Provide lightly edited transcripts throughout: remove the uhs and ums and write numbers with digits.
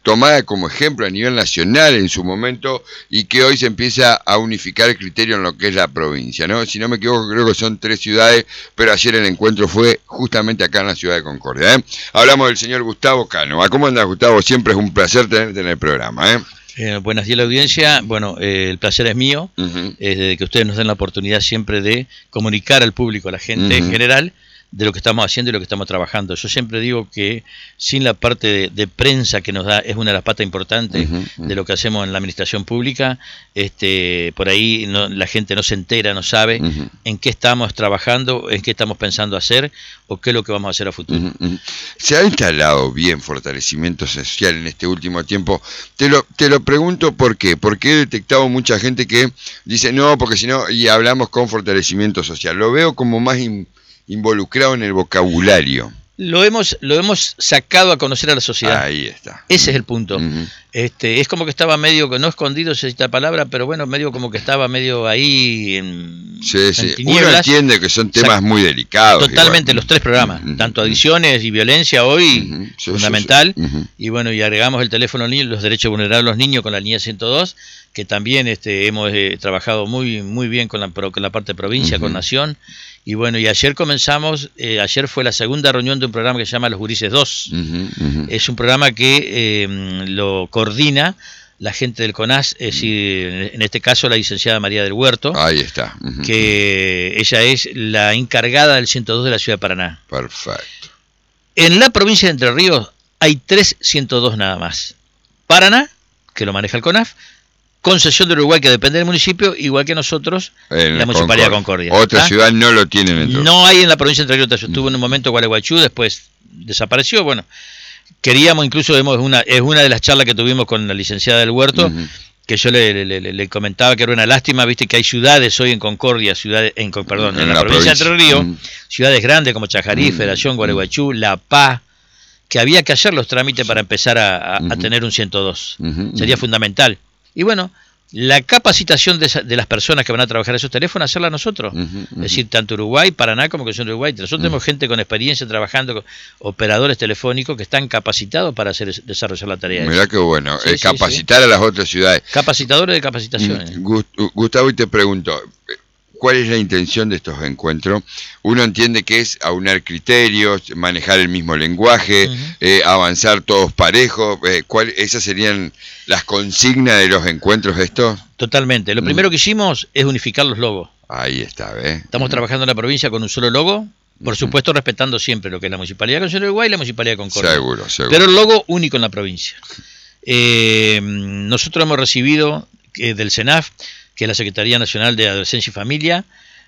tomada como ejemplo a nivel nacional en su momento y que hoy se empieza a unificar el criterio en lo que es la provincia, ¿no? Si no me equivoco, creo que son 3 ciudades, pero ayer el encuentro fue justamente acá en la ciudad de Concordia, ¿eh? Hablamos del señor Gustavo Cánova. ¿Cómo andas, Gustavo? Siempre es un placer tenerte en el programa, ¿eh? Buenos días a la audiencia. Bueno, el placer es mío, de que ustedes nos den la oportunidad siempre de comunicar al público, a la gente en general, de lo que estamos haciendo y lo que estamos trabajando. Yo siempre digo que sin la parte de prensa que nos da, es una de las patas importantes de lo que hacemos en la administración pública, por ahí la gente no se entera, no sabe en qué estamos trabajando, en qué estamos pensando hacer o qué es lo que vamos a hacer a futuro. Se ha instalado bien fortalecimiento social en este último tiempo. Te lo pregunto por qué, porque he detectado mucha gente que dice no, porque si no, y hablamos con fortalecimiento social. Lo veo como más involucrado en el vocabulario. Lo hemos sacado a conocer a la sociedad. Ahí está. Ese es el punto. Es como que estaba medio, no escondido esta palabra, pero bueno, medio como que estaba medio ahí en tinieblas. Uno entiende que son temas muy delicados. Totalmente, igual. Los 3 programas, tanto adicciones y violencia hoy, fundamental, y bueno, y agregamos el teléfono al niño, los derechos vulnerables de los niños con la línea 102, que también hemos trabajado muy bien con la parte de provincia, con Nación. Y bueno, y ayer comenzamos, ayer fue la segunda reunión de un programa que se llama Los Gurises 2. Es un programa que lo coordina la gente del CONAS, es decir, en este caso la licenciada María del Huerto. Ahí está. Que ella es la encargada del 102 de la ciudad de Paraná. Perfecto. En la provincia de Entre Ríos hay 3 102 nada más. Paraná, que lo maneja el CONAF, Concesión del Uruguay, que depende del municipio, igual que nosotros, la Municipalidad de Concordia. Otra ciudad no lo tienen entonces. No hay en la provincia de Entre Ríos. Estuvo en un momento Gualeguaychú, después desapareció. Bueno, queríamos, incluso es una de las charlas que tuvimos con la licenciada del Huerto, que yo le comentaba que era una lástima, viste que hay ciudades hoy en Concordia, en la provincia de Entre Ríos, ciudades grandes como Chajarí, Federación, Gualeguaychú, La Paz, que había que hacer los trámites para empezar a tener un 102. Sería fundamental. Y bueno, la capacitación de las personas que van a trabajar esos teléfonos, hacerla nosotros. Es decir, tanto Uruguay, Paraná como Concesión de Uruguay. Nosotros tenemos gente con experiencia trabajando con operadores telefónicos que están capacitados para desarrollar la tarea. Mirá qué bueno, capacitar a las otras ciudades. Capacitadores de capacitaciones. Gustavo, y te pregunto, ¿cuál es la intención de estos encuentros? Uno entiende que es aunar criterios, manejar el mismo lenguaje, avanzar todos parejos. ¿Esas serían las consignas de los encuentros estos? Totalmente. Lo primero que hicimos es unificar los logos. Ahí está, ¿ves? Estamos trabajando en la provincia con un solo logo, por supuesto respetando siempre lo que es la Municipalidad de Concesión de Uruguay y la Municipalidad de Concordia. Seguro. Pero el logo único en la provincia. Nosotros hemos recibido del CENAF, que es la Secretaría Nacional de Adolescencia y Familia,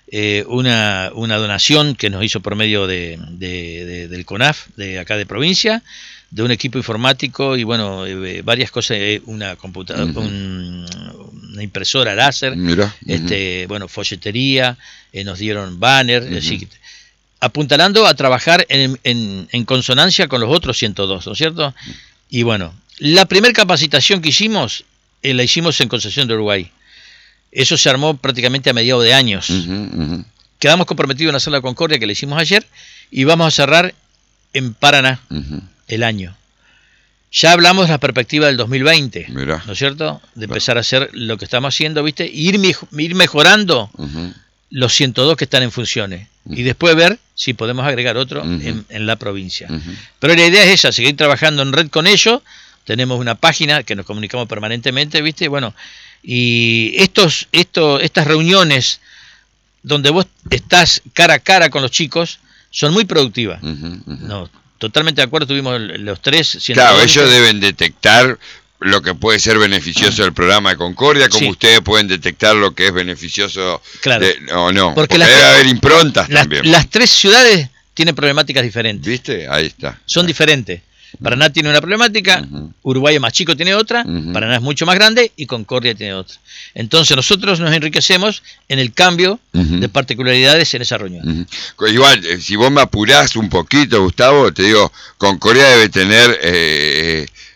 una donación que nos hizo por medio del CONAF, de acá de provincia, de un equipo informático y bueno, varias cosas, una computadora, una impresora láser, bueno, folletería, nos dieron banner, es decir, apuntalando a trabajar en consonancia con los otros 102, ¿no es cierto? Y bueno, la primera capacitación que hicimos, la hicimos en Concesión de Uruguay. Eso se armó prácticamente a mediados de años. Quedamos comprometidos en hacer la Concordia, que la hicimos ayer, y vamos a cerrar en Paraná el año. Ya hablamos de la perspectiva del 2020, ¿no es cierto? De empezar a hacer lo que estamos haciendo, ¿viste? Y ir mejorando los 102 que están en funciones. Y después ver si podemos agregar otro en la provincia. Pero la idea es esa, seguir trabajando en red con ellos. Tenemos una página que nos comunicamos permanentemente, ¿viste? Bueno, y estas reuniones donde vos estás cara a cara con los chicos son muy productivas. No, totalmente de acuerdo, tuvimos los 3. Claro, ellos deben detectar lo que puede ser beneficioso del programa de Concordia, como ustedes pueden detectar lo que es beneficioso o no. Porque debe haber improntas también. Las 3 ciudades tienen problemáticas diferentes. ¿Viste? Ahí está. Son diferentes. Paraná tiene una problemática, Uruguay es más chico, tiene otra, Paraná es mucho más grande y Concordia tiene otra. Entonces nosotros nos enriquecemos en el cambio de particularidades en esa reunión. Igual, si vos me apurás un poquito, Gustavo, te digo, Concordia debe tener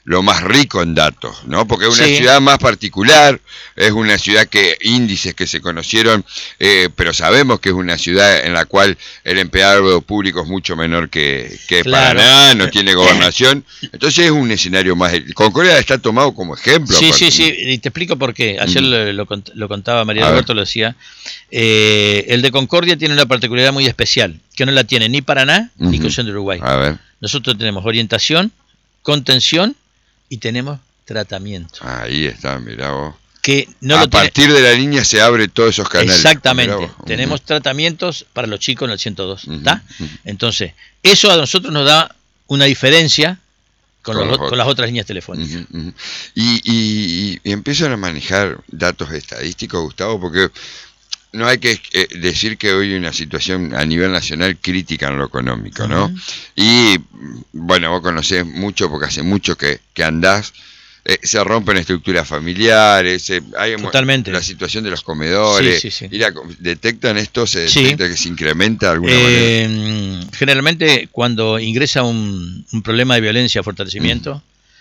lo más rico en datos, ¿no? Porque es una Sí. ciudad más particular, es una ciudad que índices que se conocieron, pero sabemos que es una ciudad en la cual el empleado público es mucho menor que Claro. Paraná, no tiene gobernación, entonces es un escenario más... Concordia está tomado como ejemplo. Sí, aparte. sí, sí, y te explico por qué. Ayer lo contaba María A ver. Alberto, lo decía. El de Concordia tiene una particularidad muy especial, que no la tiene ni Paraná ni Concepción de Uruguay. A ver, Nosotros tenemos orientación, contención y tenemos tratamiento. ahí está, mirá vos. Que no A lo tiene. partir de la línea se abre todos esos canales. Exactamente. Mirá vos. Tenemos tratamientos para los chicos en el 102. Ujú, ¿Está? ujú. Entonces, eso a nosotros nos da una diferencia con, Con los con las otras líneas telefónicas. Ujú, ujú. Y empiezan a manejar datos estadísticos, Gustavo, porque no hay que decir que hoy hay una situación a nivel nacional crítica en lo económico, ¿no? Ujú. Y bueno, vos conocés mucho porque hace mucho que andás. Se rompen estructuras familiares, hay Totalmente. la situación de los comedores. Sí, sí, sí. ¿Detectan esto? ¿Se Sí. detecta que se incrementa de alguna manera? Generalmente cuando ingresa un problema de violencia o fortalecimiento,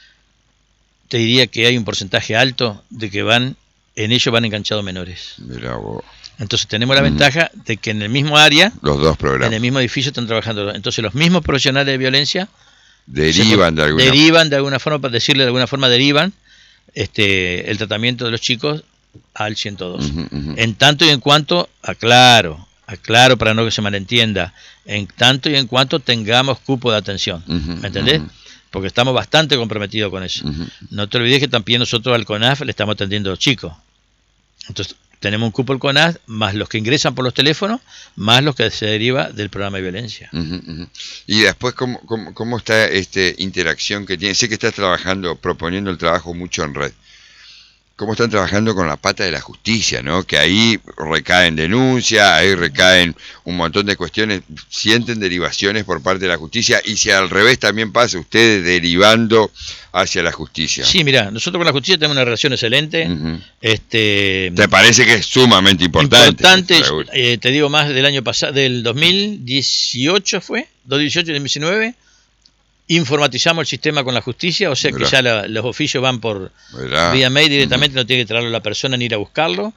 te diría que hay un porcentaje alto de que en ello van enganchados menores. Mirá vos, Entonces tenemos la ventaja de que en el mismo área, los dos en programas el mismo edificio están trabajando. Entonces los mismos profesionales de violencia derivan de alguna derivan de alguna forma, para decirle de alguna forma, derivan el tratamiento de los chicos al 102. Ujú, ujú. En tanto y en cuanto, aclaro para no que se malentienda, en tanto y en cuanto tengamos cupo de atención, Ujú, ¿me entendés? ujú. Porque estamos bastante comprometidos con eso. Ujú. No te olvides que también nosotros al CONAF le estamos atendiendo a los chicos. Entonces, tenemos un cupo del CONAF, más los que ingresan por los teléfonos, más los que se deriva del programa de violencia. Ujú, ujú. Y después, ¿cómo está esta interacción que tiene? Sé que estás trabajando, proponiendo el trabajo mucho en red. ¿Cómo están trabajando con la pata de la justicia, ¿no? Que ahí recaen denuncias, ahí recaen un montón de cuestiones, sienten derivaciones por parte de la justicia, y si al revés también pasa, ustedes derivando hacia la justicia. Sí, mira, nosotros con la justicia tenemos una relación excelente. Ujú. Te ¿Te parece que es sumamente importante? Seguro. Te digo más del año pasado, del 2018 fue, 2018 y 2019, informatizamos el sistema con la justicia, o sea que Mirá. ya los oficios van por Mirá. vía mail directamente, no tiene que traerlo la persona ni ir a buscarlo.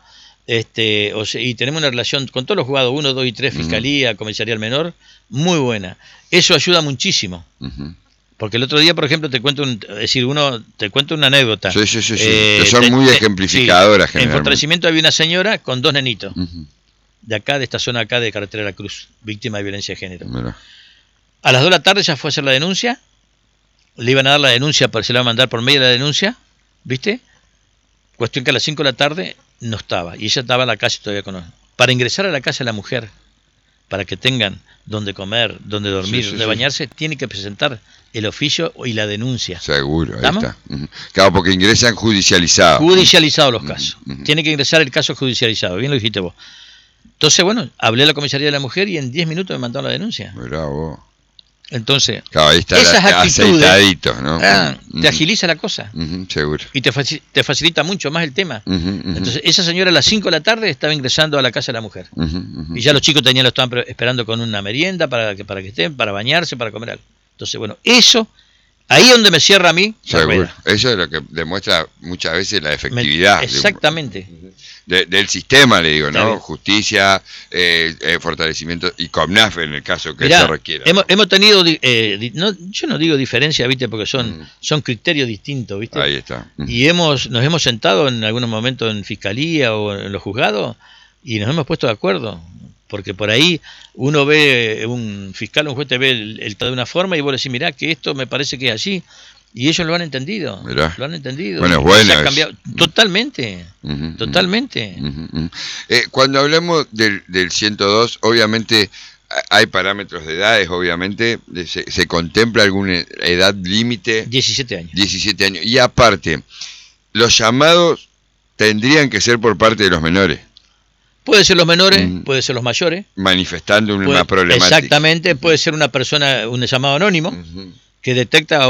Y tenemos una relación con todos los juzgados 1, 2 y 3, Fiscalía, Comisaría al Menor, muy buena. Eso ayuda muchísimo. Ujú. Porque el otro día, por ejemplo, te cuento una anécdota. Sí. Que son muy ejemplificadoras, sí. En generalmente. fortalecimiento había una señora con 2 nenitos, Ujú. de acá, de esta zona acá de Carretera de la Cruz, víctima de violencia de género. Mirá. A las 2 de la tarde ya fue a hacer la denuncia, le iban a dar la denuncia, se la iban a mandar por medio de la denuncia, ¿viste? Cuestión que a las 5 de la tarde no estaba, y ella estaba en la calle todavía con nosotros. Para ingresar a la casa de la mujer, para que tengan donde comer, donde dormir, donde bañarse, tiene que presentar el oficio y la denuncia. Seguro, ahí ¿Estamos? está. Ujú. Claro, porque ingresan judicializados. Judicializados los casos. Ujú. Tiene que ingresar el caso judicializado, bien lo dijiste vos. Entonces, bueno, hablé a la comisaría de la mujer y en 10 minutos me mandaron la denuncia. Mirá vos. Entonces, Claro, ahí está esas actitudes aceitadito, ¿no? te agiliza la cosa Ujú, seguro. y te facilita mucho más el tema. Ujú, ujú. Entonces, esa señora a las 5 de la tarde estaba ingresando a la casa de la mujer. Ujú, ujú. Y ya los chicos lo estaban esperando con una merienda para que estén, para bañarse, para comer algo. Entonces, bueno, eso, ahí es donde me cierra a mí la Seguro. rueda. Eso es lo que demuestra muchas veces la efectividad Exactamente. del sistema, le digo, Está ¿no? bien. Justicia, fortalecimiento y COMNAF en el caso que Mirá, se requiera. hemos tenido, yo no digo diferencia, ¿viste? Porque son criterios distintos, ¿viste? Ahí está. Ujú. Y nos hemos sentado en algunos momentos en fiscalía o en los juzgados y nos hemos puesto de acuerdo. Porque por ahí uno ve, un fiscal, un juez te ve el de una forma y vos le decís, mirá, que esto me parece que es así. Y ellos lo han entendido. Mirá. Lo han entendido. Bueno, es Y bueno se ha eso. cambiado. Totalmente. Ujú, Totalmente. ujú, ujú. Cuando hablamos del 102, obviamente hay parámetros de edades, obviamente, se contempla alguna edad límite, 17 años. 17 años. Y aparte, los llamados tendrían que ser por parte de los menores, Puede ser los menores, Mm. puede ser los mayores. manifestando Puede- una problemática. Exactamente, puede ser una persona, un llamado anónimo, Ujú. que detecta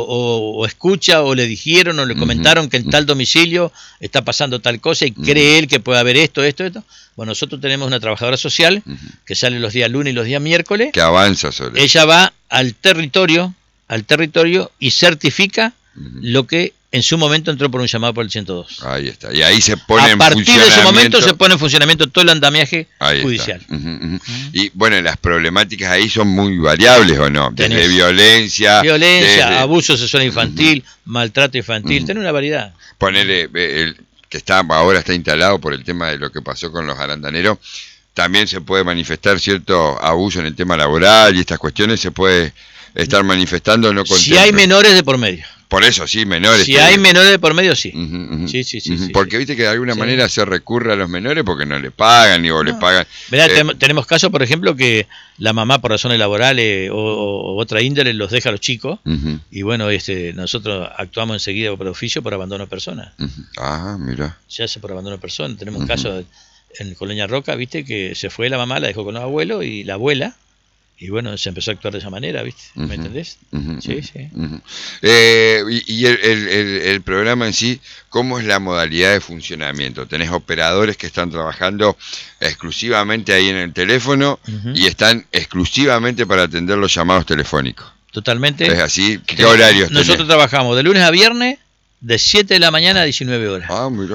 o escucha o le dijeron o le comentaron que en tal domicilio está pasando tal cosa y cree él que puede haber esto. Bueno, nosotros tenemos una trabajadora social que sale los días lunes y los días miércoles. Que avanza sobre Ella va al territorio y certifica lo que en su momento entró por un llamado por el 102. Ahí está. Y ahí se pone a en partir de ese funcionamiento. momento se pone en funcionamiento todo el andamiaje Ahí judicial. Y bueno, las problemáticas ahí son muy variables, ¿o no? Desde violencia, abuso sexual infantil, maltrato infantil, tiene una variedad. Ponerle el que ahora está instalado por el tema de lo que pasó con los arandaneros, también se puede manifestar cierto abuso en el tema laboral y estas cuestiones se puede estar manifestando no si hay menores de por medio. Por eso, sí, menores. Si hay menores de por medio, sí. Sí. Porque viste que de alguna manera se recurre a los menores porque no le pagan, o le pagan. Mirá, tenemos casos, por ejemplo, que la mamá por razones laborales o otra índole los deja a los chicos y bueno, nosotros actuamos enseguida por oficio por abandono de personas. Ah, mira. Se hace por abandono de personas. Tenemos un caso en Colonia Roca, viste, que se fue la mamá, la dejó con los abuelos y la abuela. Y bueno, se empezó a actuar de esa manera, ¿viste? ¿Me entendés? Sí. Y el programa en sí, ¿cómo es la modalidad de funcionamiento? ¿Tenés operadores que están trabajando exclusivamente ahí en el teléfono y están exclusivamente para atender los llamados telefónicos? Totalmente. ¿Es así? ¿Qué horarios tenés? Nosotros trabajamos de lunes a viernes de 7 de la mañana a 19 horas. Ah, mirá.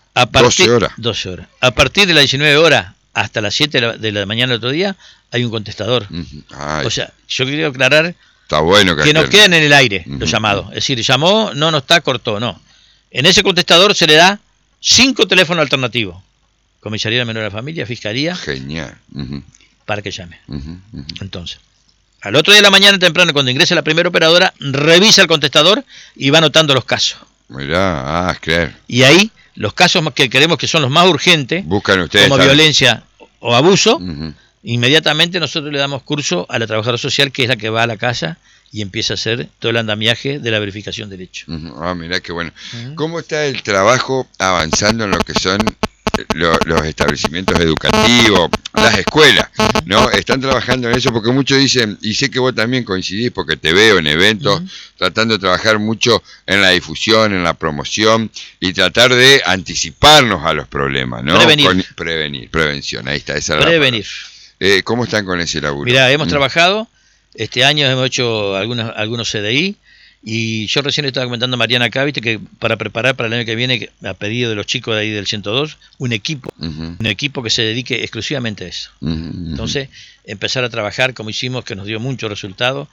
12 horas. 12 horas. A partir de las 19 horas hasta las 7 de la mañana del otro día hay un contestador. O sea, yo quiero aclarar está bueno que no quedan en el aire los llamados. Es decir, llamó, no está, cortó, no. En ese contestador se le da 5 teléfonos alternativos. Comisaría de Menor de la Familia, Fiscalía. Genial. Para que llame. Entonces, al otro día de la mañana temprano, cuando ingrese la primera operadora, revisa el contestador y va anotando los casos. Mirá, claro. Y ahí, los casos que queremos que son los más urgentes, buscan ustedes como violencia o abuso, inmediatamente nosotros le damos curso a la trabajadora social, que es la que va a la casa y empieza a hacer todo el andamiaje de la verificación del hecho. Mirá qué bueno. ¿Cómo está el trabajo avanzando en lo que son los establecimientos educativos, las escuelas, ¿no? Están trabajando en eso porque muchos dicen, y sé que vos también coincidís porque te veo en eventos, tratando de trabajar mucho en la difusión, en la promoción y tratar de anticiparnos a los problemas, ¿no? Prevención, ahí está, esa es la prevenir. ¿Cómo están con ese laburo? Mirá, hemos trabajado, este año hemos hecho algunos CDI, y yo recién le estaba comentando a Mariana acá, viste, que para preparar para el año que viene, a pedido de los chicos de ahí del 102, un equipo que se dedique exclusivamente a eso. Entonces, empezar a trabajar como hicimos, que nos dio mucho resultado,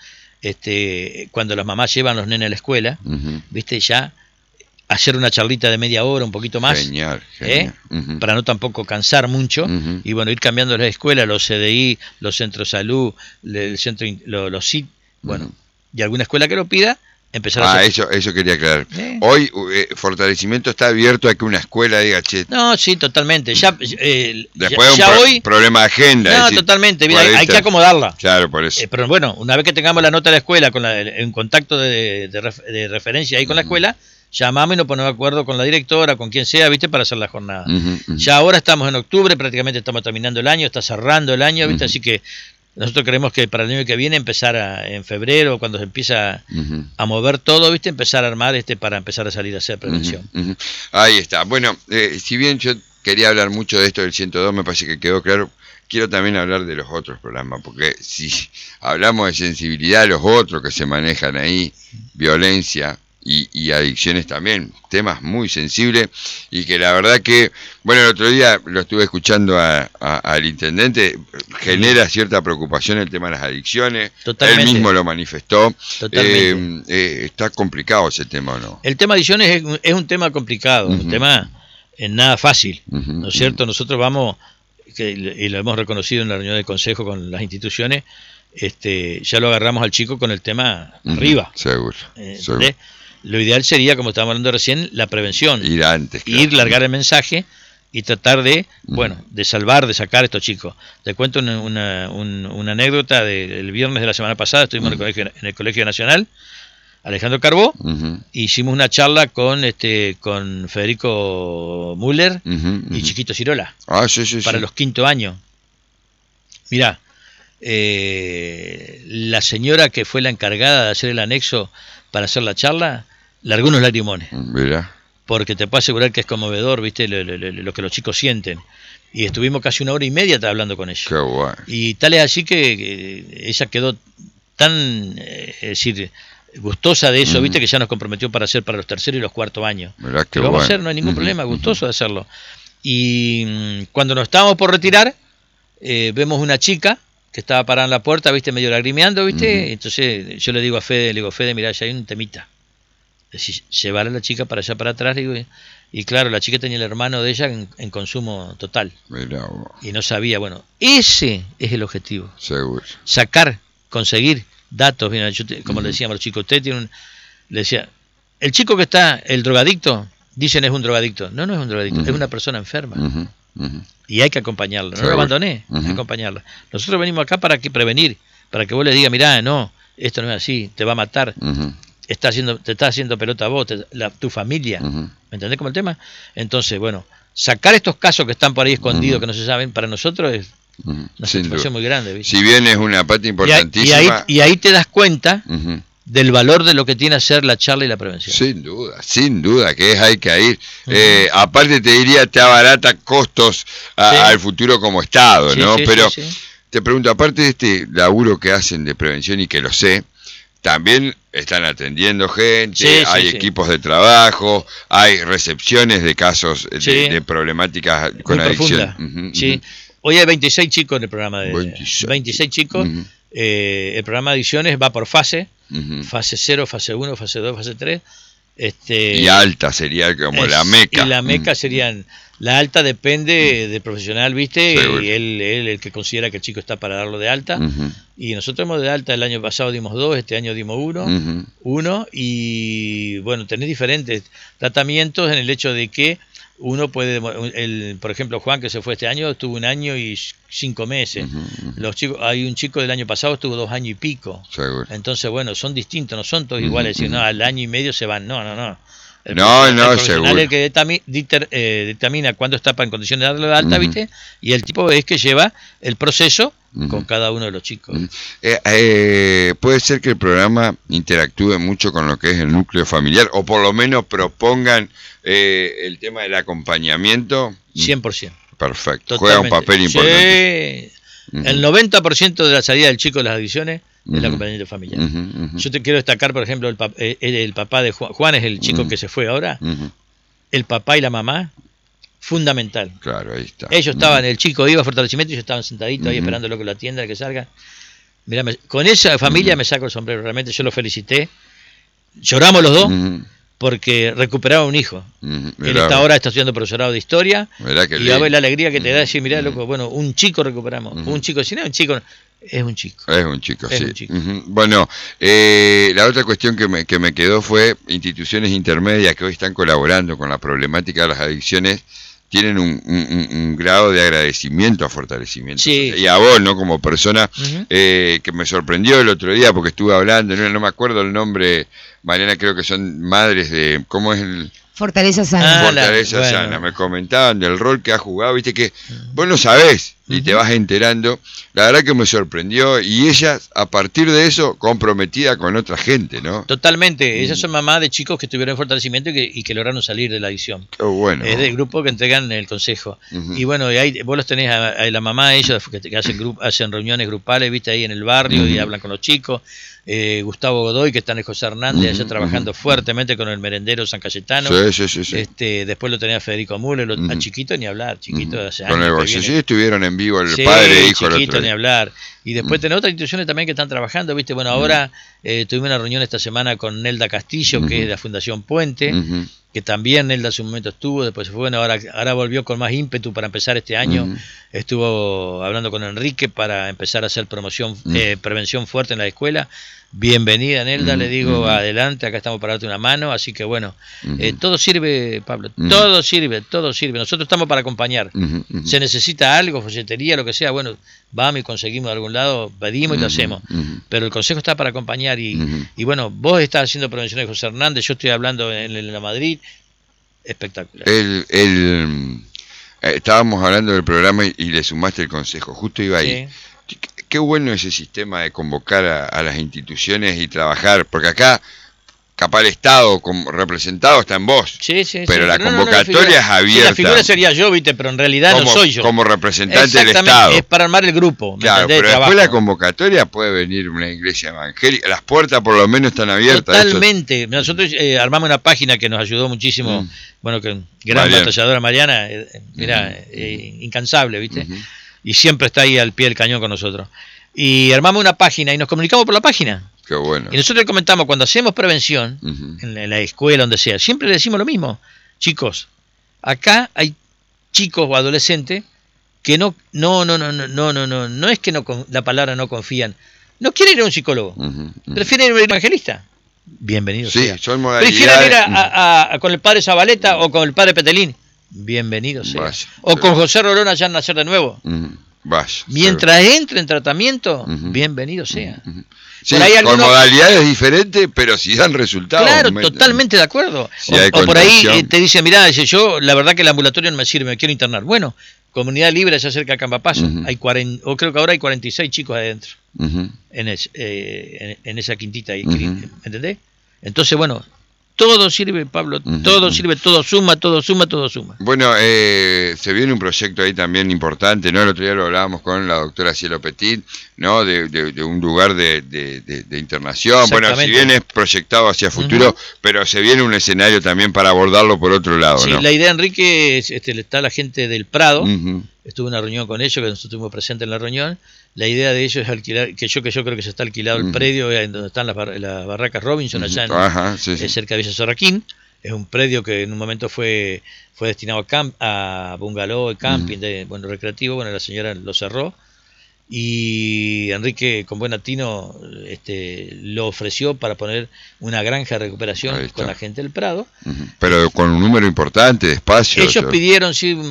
cuando las mamás llevan los nenes a la escuela, viste, ya hacer una charlita de media hora, un poquito más, genial. Para no tampoco cansar mucho, y bueno, ir cambiando las escuelas, los CDI, los centros de salud, los CIT, bueno, y alguna escuela que lo pida, empezar a hacer. Eso quería aclarar. Hoy fortalecimiento está abierto a que una escuela diga, che. No, sí, totalmente. Después ya hoy, problema de agenda. No, decir, totalmente. Mira, hay que acomodarla. Claro, por eso. Pero bueno, una vez que tengamos la nota de la escuela, en contacto de referencia ahí con la escuela, llamamos y nos ponemos de acuerdo con la directora, con quien sea, ¿viste? Para hacer la jornada. Ya ahora estamos en octubre, prácticamente estamos terminando el año, está cerrando el año, ¿viste? Así que nosotros creemos que para el año que viene empezar en febrero, cuando se empieza a mover todo, ¿viste? Empezar a armar para empezar a salir a hacer prevención. Ahí está. Bueno, si bien yo quería hablar mucho de esto del 102, me parece que quedó claro. Quiero también hablar de los otros programas, porque si hablamos de sensibilidad, los otros que se manejan ahí, violencia y adicciones también, temas muy sensibles y que la verdad que, bueno, el otro día lo estuve escuchando al intendente, genera cierta preocupación el tema de las adicciones. Totalmente. Él mismo lo manifestó. Totalmente. Está complicado ese tema, ¿o no? El tema de adicciones es un tema complicado, un tema nada fácil, ¿no es cierto? Nosotros vamos, y lo hemos reconocido en la reunión del consejo con las instituciones, ya lo agarramos al chico con el tema arriba. Seguro. Lo ideal sería, como estábamos hablando recién, la prevención. Ir antes. Claro. Ir, largar el mensaje y tratar de, de salvar, de sacar a estos chicos. Te cuento una anécdota del viernes de la semana pasada. Estuvimos en el Colegio Nacional, Alejandro Carbó, hicimos una charla con Federico Müller y Chiquito Cirola, para los 5º años. Mirá, la señora que fue la encargada de hacer el anexo para hacer la charla, largó unos lagrimones. Mirá. Porque te puedo asegurar que es conmovedor, ¿viste? Lo que los chicos sienten. Y estuvimos casi 1 hora y media hablando con ellos. Qué guay. Y tal es así que ella quedó tan, es decir, gustosa de eso, viste que ya nos comprometió para hacer para los terceros y los cuartos años. Que lo vamos a hacer, no hay ningún problema, gustoso de hacerlo. Y cuando nos estábamos por retirar, vemos una chica que estaba parada en la puerta, viste, medio lagrimeando, viste. Entonces yo le digo a Fede, Fede, mirá, ya hay un temita. Es llevar a la chica para allá para atrás, digo, y claro, la chica tenía el hermano de ella en consumo total. Mirá, y no sabía, bueno, ese es el objetivo. Seguro. Sacar, conseguir datos. Mira, como le decíamos a los chicos, usted tiene le decía, el chico que está, el drogadicto, dicen es un drogadicto. No, no es un drogadicto, es una persona enferma. Y hay que acompañarlo. No lo abandoné, hay que acompañarlo. Nosotros venimos acá para prevenir, para que vos le digas, mirá, no, esto no es así, te va a matar. Te está haciendo pelota a vos, tu familia. ¿Me entendés como el tema? Entonces, bueno, sacar estos casos que están por ahí escondidos, que no se saben, para nosotros es una satisfacción muy grande, ¿viste? Si bien es una parte importantísima. Y ahí te das cuenta del valor de lo que tiene hacer la charla y la prevención. Sin duda, que hay que ir. Aparte te diría, te abarata costos al futuro como Estado, ¿no? Pero te pregunto, aparte de este laburo que hacen de prevención y que lo sé, también están atendiendo gente, hay equipos de trabajo, hay recepciones de casos de problemáticas con muy adicción. Hoy hay 26 chicos en el programa de 26 chicos. El programa de adicciones va por fase, fase 0, fase 1, fase 2, fase 3. Y alta sería como la meca. Y la meca serían... La alta depende del profesional, ¿viste? Y él el que considera que el chico está para darlo de alta. Y nosotros hemos de alta, el año pasado dimos 2, este año dimos 1. Y bueno, tenés diferentes tratamientos en el hecho de que uno puede, por ejemplo, Juan, que se fue este año, estuvo 1 año y 5 meses. Los chicos, hay un chico del año pasado estuvo 2 años y pico. Entonces, bueno, son distintos, no son todos iguales. Decir, no, al año y medio se van. No. El profesional es el que determina cuándo está en condiciones de darle de alta, ¿viste? Y el tipo es que lleva el proceso con cada uno de los chicos. Puede ser que el programa interactúe mucho con lo que es el núcleo familiar, o por lo menos propongan el tema del acompañamiento. 100%. Perfecto. Totalmente. Juega un papel importante. El 90% de la salida del chico de las adicciones es el acompañamiento familiar. Yo te quiero destacar, por ejemplo, el papá de Juan es el chico que se fue ahora. El papá y la mamá, fundamental. Claro, ahí está. Ellos estaban, el chico iba a fortalecimiento y ellos estaban sentaditos ahí esperando lo que lo atienda, que salga. Mirá, con esa familia me saco el sombrero, realmente yo lo felicité. Lloramos los dos. Porque recuperaba un hijo. Él ahora está estudiando profesorado de historia. Y a ver la alegría que te da decir, mirá, loco, bueno, un chico recuperamos. Un chico, si no es un chico, es un chico. Es un chico, sí. Bueno, la otra cuestión que me quedó fue instituciones intermedias que hoy están colaborando con la problemática de las adicciones. Tienen un grado de agradecimiento a fortalecimiento. Y a vos, ¿no? Como persona que me sorprendió el otro día porque estuve hablando, no me acuerdo el nombre, Mariana, creo que son madres de... ¿Cómo es el...? Fortaleza Sana. Fortaleza Sana. Me comentaban del rol que ha jugado, viste que vos no sabés y te vas enterando. La verdad que me sorprendió y ellas, a partir de eso, comprometida con otra gente, ¿no? Totalmente. Ellas son mamás de chicos que estuvieron en fortalecimiento y que lograron salir de la adicción. Qué bueno. Es del grupo que entregan en el consejo. Y bueno, y ahí vos los tenés a la mamá de ellos que hacen reuniones grupales, viste, ahí en el barrio y hablan con los chicos. Gustavo Godoy, que está en el José Hernández, allá trabajando fuertemente con el merendero San Cayetano. Sí. Después lo tenía Federico Müller, a Chiquito ni hablar, Chiquito hace años. Con el Godoy, sí, estuvieron en vivo el padre e hijo. Chiquito ni hablar. Y después tenés otras instituciones también que están trabajando, viste, bueno, ahora tuvimos una reunión esta semana con Nelda Castillo, que es de la Fundación Puente, que también Nelda en su momento estuvo, después se fue, bueno, ahora volvió con más ímpetu para empezar este año. Estuvo hablando con Enrique para empezar a hacer prevención fuerte en la escuela. Bienvenida, Nelda, le digo, adelante, acá estamos para darte una mano, así que bueno, todo sirve, Pablo, todo sirve. Nosotros estamos para acompañar. Se necesita algo, folletería, lo que sea, bueno, vamos y conseguimos de algún lado, pedimos y lo hacemos. Pero el consejo está para acompañar y bueno, vos estás haciendo prevención de José Hernández, yo estoy hablando en la Madrid, espectacular. Estábamos hablando del programa y le sumaste el consejo, justo iba ahí. Qué bueno ese sistema de convocar a las instituciones y trabajar, porque acá capaz el Estado como representado está en vos, pero la convocatoria es abierta. La figura sería yo, ¿viste? Pero en realidad como, no soy yo. Como representante del Estado. Es para armar el grupo. Claro, pero después la convocatoria puede venir una iglesia evangélica. Las puertas por lo menos están abiertas. Totalmente. Nosotros armamos una página que nos ayudó muchísimo. Bueno, que gran batalladora Mariana, mira, incansable, ¿viste? Y siempre está ahí al pie del cañón con nosotros. Y armamos una página y nos comunicamos por la página. Qué bueno. Y nosotros le comentamos, cuando hacemos prevención, en la escuela, donde sea, siempre le decimos lo mismo. Chicos, acá hay chicos o adolescentes que no es que la palabra no confían, no quieren ir a un psicólogo, prefieren ir a un evangelista. Bienvenido sea. Son modalidades. Prefieren ir con el padre Zabaleta o con el padre Petelín. Bienvenido sea. Vaya, o con José Rolón allá en Nacer de Nuevo. Vaya, mientras entre en tratamiento, bienvenido sea. Sí, con modalidades diferentes, pero si dan resultados. Claro, totalmente de acuerdo. Si o por ahí te dice, mirá, yo la verdad que el ambulatorio no me sirve, me quiero internar. Bueno, Comunidad Libre se acerca a Campapaso, hay creo que ahora hay 46 chicos adentro, en esa quintita ahí, ¿entendés? Entonces, bueno, todo sirve, Pablo, todo sirve, todo suma. Bueno, se viene un proyecto ahí también importante, ¿no? El otro día lo hablábamos con la doctora Cielo Petit, ¿no? De un lugar de internación. Bueno, si bien es proyectado hacia futuro, pero se viene un escenario también para abordarlo por otro lado, sí, ¿no? La idea, Enrique, está la gente del Prado, estuve en una reunión con ellos, que nosotros estuvimos presentes en la reunión. La idea de ellos es alquilar, que yo creo que se está alquilado el predio en donde están las barracas Robinson, allá cerca de Villa Sorraquín. Es un predio que en un momento fue destinado a bungalow, camping, recreativo. Bueno, la señora lo cerró. Y Enrique, con buen latino, lo ofreció para poner una granja de recuperación con la gente del Prado. Pero con un número importante de espacios. Ellos pidieron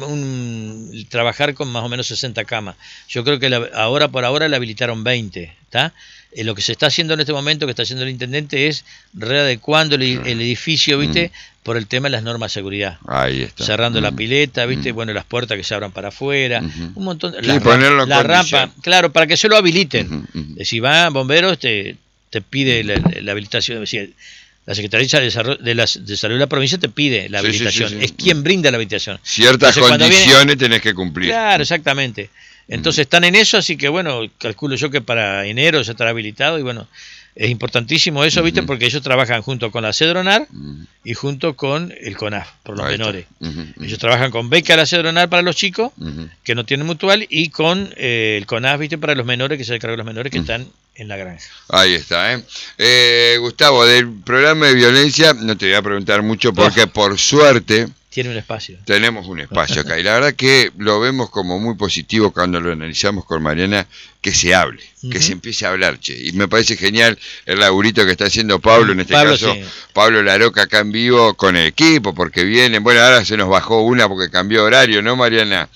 trabajar con más o menos 60 camas. Yo creo que por ahora le habilitaron 20, ¿está? Lo que se está haciendo en este momento, que está haciendo el intendente, es readecuando el edificio, ¿viste? Por el tema de las normas de seguridad. Ahí está. Cerrando la pileta, ¿viste? Bueno, las puertas que se abran para afuera, un montón. La rampa, claro, para que se lo habiliten. Si van bomberos, te pide la habilitación. Es decir, la Secretaría de Salud de la provincia te pide la habilitación. Es quien brinda la habilitación. Ciertas condiciones tenés que cumplir. Claro, exactamente. Entonces están en eso, así que bueno, calculo yo que para enero ya estará habilitado y bueno, es importantísimo eso, ¿viste? Porque ellos trabajan junto con la Cedronar y junto con el CONAF, por los menores. Ellos trabajan con beca la Cedronar para los chicos que no tienen mutual y con el CONAF, ¿viste? Para los menores, que se encarga de los menores que están en la granja. Ahí está, Gustavo, del programa de violencia no te voy a preguntar mucho porque por suerte tiene un espacio. Tenemos un espacio acá y la verdad que lo vemos como muy positivo cuando lo analizamos con Mariana, que se hable, que se empiece a hablar, che. Y me parece genial el laburito que está haciendo Pablo, en este caso, Pablo Laroca acá en vivo con el equipo, porque vienen, bueno, ahora se nos bajó una porque cambió horario, ¿no, Mariana?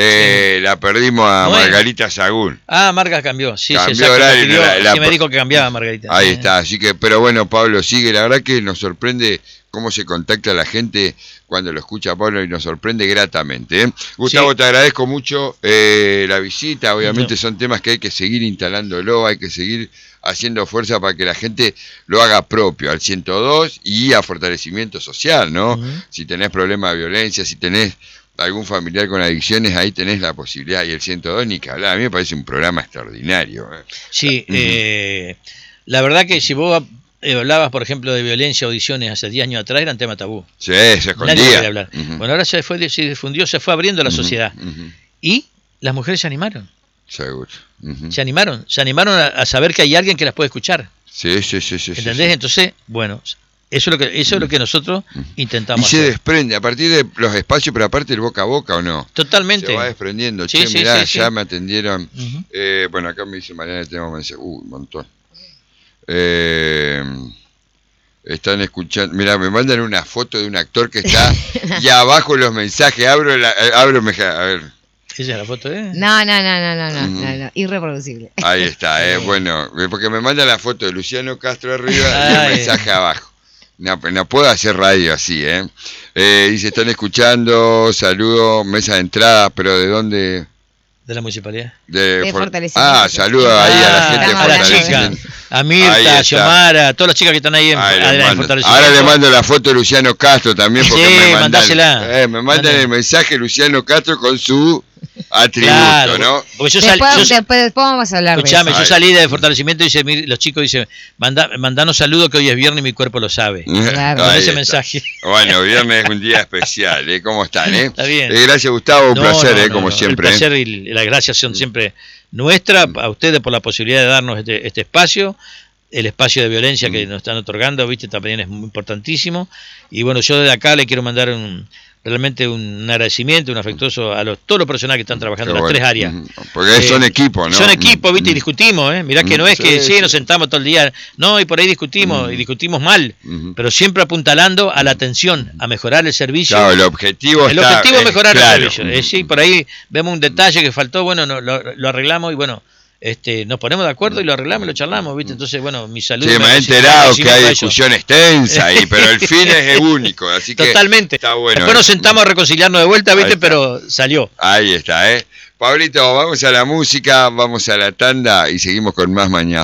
La perdimos a Margarita Sagún. Marga cambió, cambió horario. Me dijo que cambiaba Margarita. Ahí está, así que, pero bueno, Pablo sigue, la verdad que nos sorprende cómo se contacta la gente cuando lo escucha Pablo y nos sorprende gratamente. Gustavo, te agradezco mucho la visita, obviamente son temas que hay que seguir instalándolo, hay que seguir haciendo fuerza para que la gente lo haga propio, al 102 y a fortalecimiento social, ¿no? Si tenés problemas de violencia, si tenés algún familiar con adicciones, ahí tenés la posibilidad, y el 102 ni que hablar, a mí me parece un programa extraordinario. Sí, la verdad que si vos hablabas, por ejemplo, de violencia o audiciones hace 10 años atrás, eran tema tabú. Sí, se escondía. Nadie quería hablar. Bueno, ahora se difundió, se fue abriendo la sociedad. Y las mujeres se animaron. Seguro. Se animaron a saber que hay alguien que las puede escuchar. Sí. ¿Entendés? Sí. Entonces, bueno, eso es lo que nosotros intentamos hacer. Y se hacer. desprende a partir de los espacios, pero aparte el boca a boca, ¿o no? Totalmente. Se va desprendiendo. Mirá, ya me atendieron. Bueno, acá me dice Mariana, tenemos un montón. Están escuchando, mira, me mandan una foto de un actor que está y abajo los mensajes, abro, a ver. ¿Esa es la foto de? No, irreproducible. Ahí está, bueno, porque me mandan la foto de Luciano Castro arriba y el mensaje abajo. No puedo hacer radio así, Dice, están escuchando, saludo, mesa de entrada, pero ¿de dónde? de la municipalidad. De fortalecimiento. Saludo ahí a la gente de estamos la fortalecimiento. chica, a Mirta, a Xiomara, a todas las chicas que están ahí en fortalecimiento. Ahora le mando la foto de Luciano Castro también, porque Sí, mandásela. me mandan el mensaje Luciano Castro con su atributo, Claro, ¿no? porque Después vamos a hablar escuchame, de yo eso. salí de fortalecimiento y dice, los chicos dicen, mandanos saludos que hoy es viernes y mi cuerpo lo sabe. Claro. Con Ahí ese está. mensaje. Bueno, viernes es un día especial, ¿eh? ¿Cómo están, eh? Está bien. Gracias, Gustavo, un placer, como siempre. El placer y las gracias son siempre nuestras, a ustedes por la posibilidad de darnos este espacio, el espacio de violencia que nos están otorgando, viste, también es muy importantísimo. Y bueno, yo desde acá le quiero mandar realmente un agradecimiento, un afectuoso a todos los profesionales que están trabajando en las tres áreas. Porque son equipos, ¿no? Son equipos, viste, y discutimos, Mirá que no es que sí, nos sentamos todo el día, no, y por ahí discutimos, y discutimos mal, pero siempre apuntalando a la atención, a mejorar el servicio. Claro, el objetivo es mejorar el servicio. Sí, por ahí vemos un detalle que faltó, bueno, lo arreglamos y bueno, nos ponemos de acuerdo y lo arreglamos y lo charlamos, ¿viste? Entonces, bueno, mi salud. Sí, me he enterado que hay discusiones tensas ahí, pero el fin es único, así que totalmente. Está bueno. Después nos sentamos a reconciliarnos de vuelta, ¿viste? Pero salió. Ahí está, Pablito, vamos a la música, vamos a la tanda y seguimos con más mañana.